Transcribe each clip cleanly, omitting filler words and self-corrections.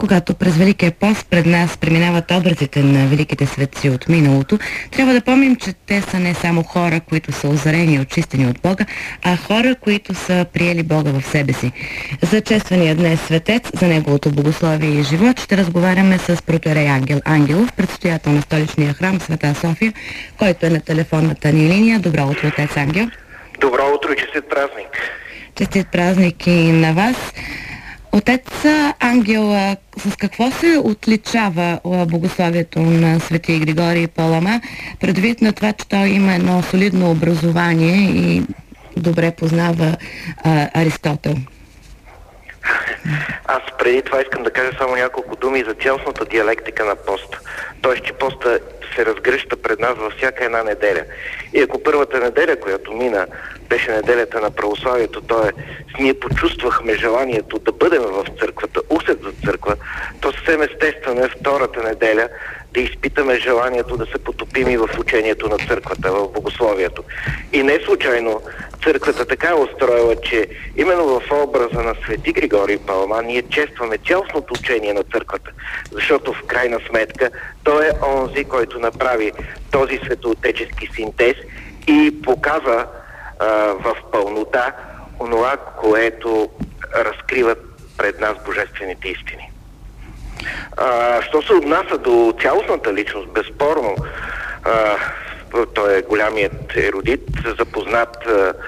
когато през Великия пост пред нас преминават образите на великите светци от миналото, трябва да помним, че те са не само хора, които са озарени и очистени от Бога, а хора, които са приели Бога в себе си. За чествания днес светец, за неговото богословие и живот, ще разговаряме с протоиерей Ангел Ангелов, предстоятел на столичния храм Света София, който е на телефонната ни линия. Добро утро, отец Ангел. Добро утро и честит празник. Честит празник и на вас. Отец Ангел, с какво се отличава богословието на свети Григорий Палама, предвид на това, че той има едно солидно образование и добре познава Аристотел? Аз преди това искам да кажа само няколко думи за цялостната диалектика на поста. Тоест, че поста се разгръща пред нас във всяка една неделя. И ако първата неделя, която мина, беше неделята на православието, ние почувствахме желанието да бъдем в църквата, усет за църква, то съвсем естествено е втората неделя да изпитаме желанието да се потопим и в учението на църквата, в богословието. И не случайно църквата така е устроила, че именно в образа на свети Григорий Палама ние честваме цялостното учение на църквата, защото в крайна сметка той е онзи, който направи този светоотечески синтез и показа в пълнота онова, което разкриват пред нас божествените истини. Що се отнася до цялостната личност, безспорно той е голямият ерудит, запознат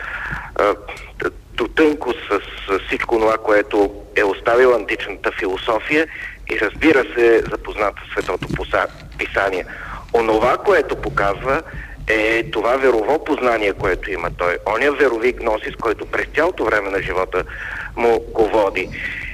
до тънко с всичко това, което е оставила античната философия и разбира се запознат с Светото писание. Онова, което показва, е това верово познание, което има той. Оня верови гносис, който през цялото време на живота му го води.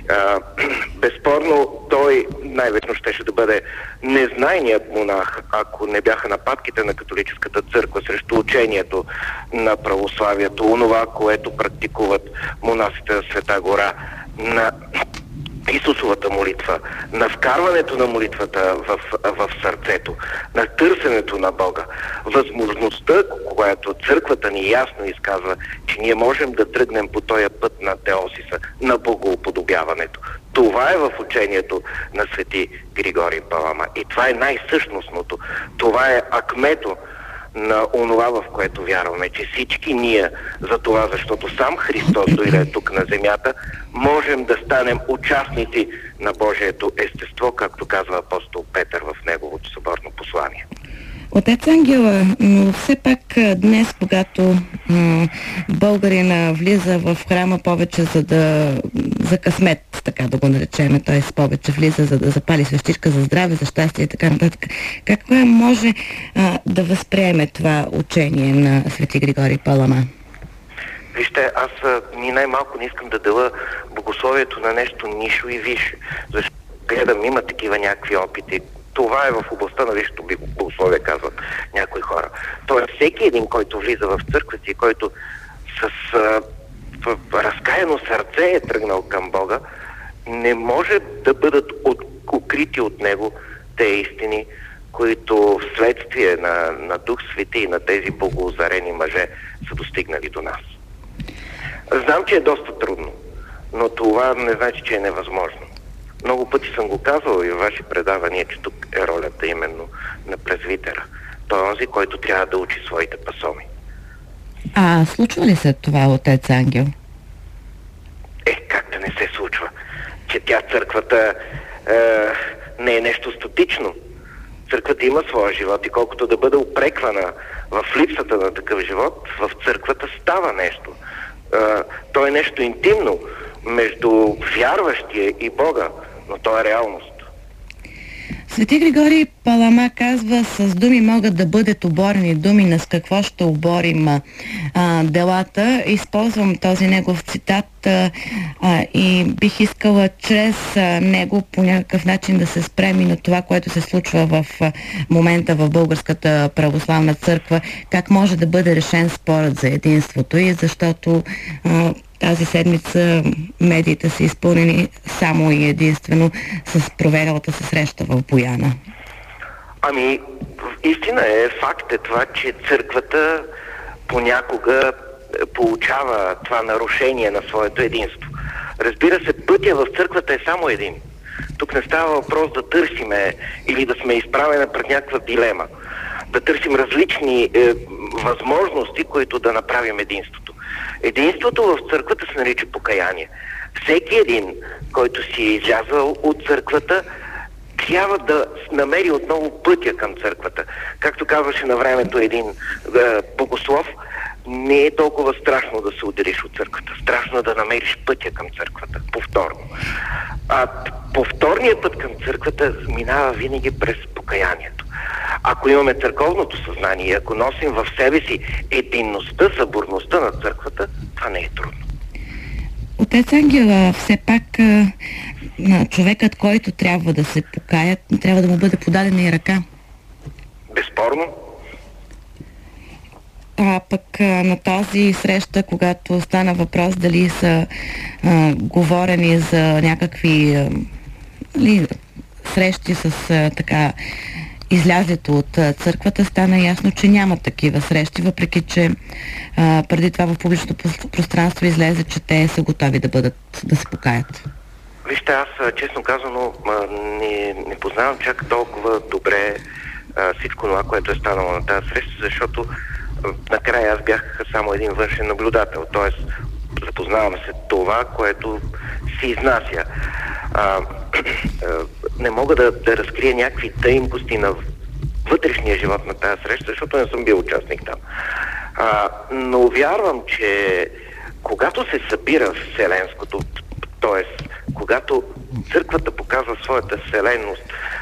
Безспорно той най-вероятно щеше да бъде незнайният монах, ако не бяха нападките на католическата църква срещу учението на православието, онова, което практикуват монасите на Света гора, на Исусовата молитва, на вкарването на молитвата в сърцето, на търсенето на Бога, възможността, която църквата ни ясно изказва, че ние можем да тръгнем по този път на теосиса, на богоуподобяването. Това е в учението на свети Григорий Палама. И това е най-същностното. Това е акмето на онова, в което вярваме, че всички ние, за това, защото сам Христос дойде тук на земята, можем да станем участници на Божието естество, както казва апостол Петър в неговото съборно послание. Отец Ангела, но все пак днес, когато българина влиза в храма повече за късмет, така да го наречем, т.е. повече влиза за да запали свещичка за здраве, за щастие и така нататък, как може да възприеме това учение на свети Григорий Палама? Вижте, аз ни най-малко не искам да деля богословието на нещо нишо и висше, защото гледам, има такива някакви опити. Това е в областта на висшето богословие, казват някои хора. Тоест всеки един, който влиза в църквата и който с разкаяно сърце е тръгнал към Бога, не може да бъдат укрити от него те истини, които вследствие на Дух Свети и на тези богоозарени мъже са достигнали до нас. Знам, че е доста трудно, но това не значи, че е невъзможно. Много пъти съм го казвал и във ваши предавания, че тук е ролята именно на презвитера. Той е онзи, който трябва да учи своите пасоми. Случва ли се това, отец Ангел? Как да не се случва? Че църквата не е нещо статично. Църквата има своя живот и колкото да бъде упреквана в липсата на такъв живот, в църквата става нещо. То е нещо интимно между вярващия и Бога, но то е реалност. Свети Григорий Палама казва, с думи могат да бъдат оборени думи, на с какво ще оборим делата. Използвам този негов цитат и бих искала чрез него по някакъв начин да се спрем и на това, което се случва в момента в Българската православна църква, как може да бъде решен спорът за единството и защото тази седмица медиите са изпълнени само и единствено с провелялата се среща в Бояна. Истина е, факт е това, че църквата понякога получава това нарушение на своето единство. Разбира се, пътя в църквата е само един. Тук не става въпрос да търсиме или да сме изправени пред някаква дилема. Да търсим различни възможности, които да направим единството. Единството в църквата се нарича покаяние. Всеки един, който си е излязъл от църквата, трябва да намери отново пътя към църквата. Както казваше на времето един богослов, не е толкова страшно да се отделиш от църквата. Страшно е да намериш пътя към църквата. Повторно. А повторният път към църквата минава винаги през покаянието. Ако имаме църковното съзнание и ако носим в себе си единността, съборността на църквата, това не е трудно. Отец Ангел, все пак човекът, който трябва да се покаят, трябва да му бъде подадена и ръка. Безспорно. А пък на тази среща, когато стана въпрос дали са говорени за някакви срещи с така излязето от църквата, стана ясно, че няма такива срещи, въпреки че преди това в публичното пространство излезе, че те са готови да се покаят. Вижте, аз честно казано не познавам чак толкова добре всичко това, което е станало на тази среща, защото накрая аз бях само един външен наблюдател, т.е. запознавам се това, което се изнася. Не мога да разкрия някакви тънкости на вътрешния живот на тази среща, защото не съм бил участник там. Но вярвам, че когато се събира вселенското, т.е. когато църквата показва своята вселенност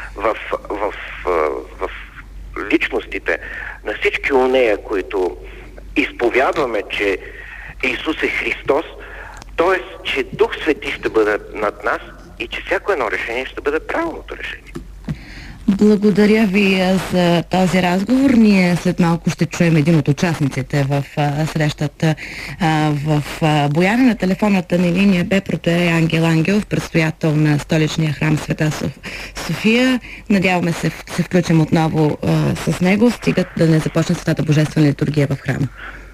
в личностите на всички онея, които изповядваме, че Исус е Христос, т.е. че Дух Свети ще бъде над нас и че всяко едно решение ще бъде правилното решение. Благодаря ви за този разговор. Ние след малко ще чуем един от участниците в срещата в Бояна. На телефонната ни линия бе протоиерей Ангел Ангелов, предстоятел на столичния храм Света София. Надяваме се включим отново с него, стигат да не започне Светата Божествена литургия в храма.